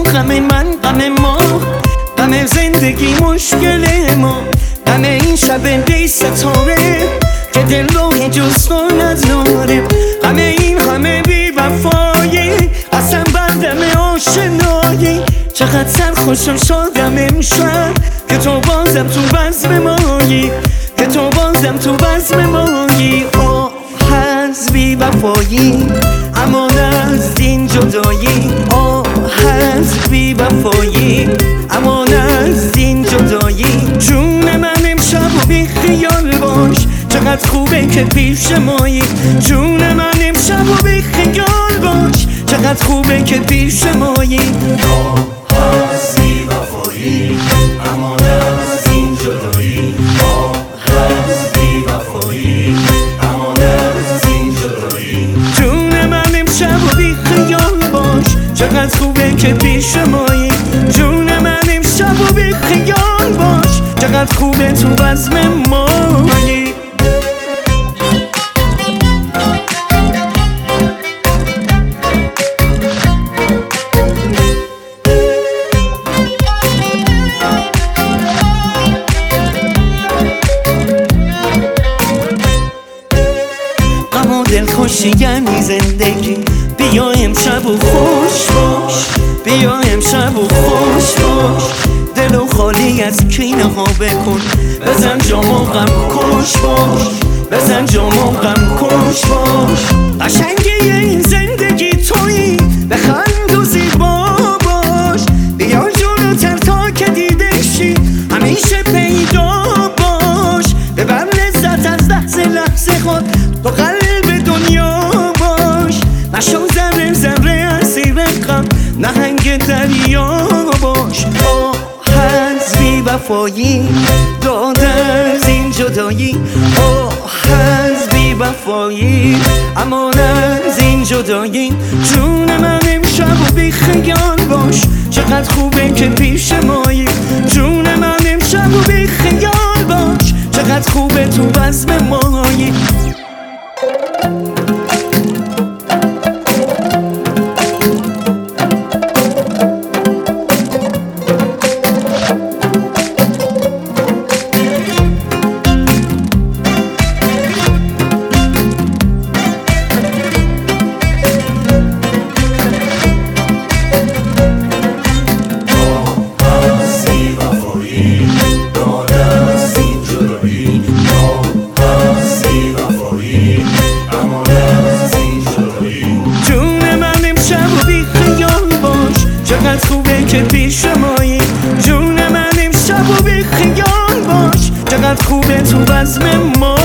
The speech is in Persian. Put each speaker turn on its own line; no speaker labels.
غم من غم ما، غم زندگی مشکل ما، غم این شب بی ستاره که دل رو جز تو نداره، غم این همه بی وفایی قسم بردم آشنایی. چقدر سرخوشم شدم امشب که تو بازم تو بزم مایی، که تو بازم تو بزم مایی. آه از بی وفایی امان از این جدایی، آه از بی وفایی امان از این جدایی. جون من امشب و بی خیال باش، چقدر خوبه که پیش مایی. جون من امشب و بی خیال باش، چقدر خوبه که پیش مایی.
آه از بی وفایی امان از این جدایی، آه از بی وفایی امان از این جدایی.
جون من امشب و بی خیال باش، چقدر خوبه که پیش مایی. جون من امشب و بی خیال باش، چقدر خوبه تو بزم مایی. دلخوشی یعنی زندگی، بیا امشب و خوش باش، بیا امشب و خوش باش. دلو خالی از کینه ها بکن، بزن جام و غم کش باش، بزن جام و غم کش باش. قشنگی این زندگی تویی، بخند و زیبا باش. بیا جلوتر تا که دیده شی، همیشه پیدا باش. ببر لذت از لحظه لحظه خود، تو قلب دنیا باش. نشو ذره ذره اسیر غم، نهنگ دریا باش. آه از بی وفایی داد از این جدایی، آه از بی وفایی امان از این جدایی. جون من امشب و بی خیال باش، چقدر خوبه که پیش مایی. جون من امشب و بی خیال باش، چقدر خوبه تو بزم مایی. چقدر خوبه که پیش مایی. جون من امشب و بی خیال باش، چقدر خوبه تو بزم ما.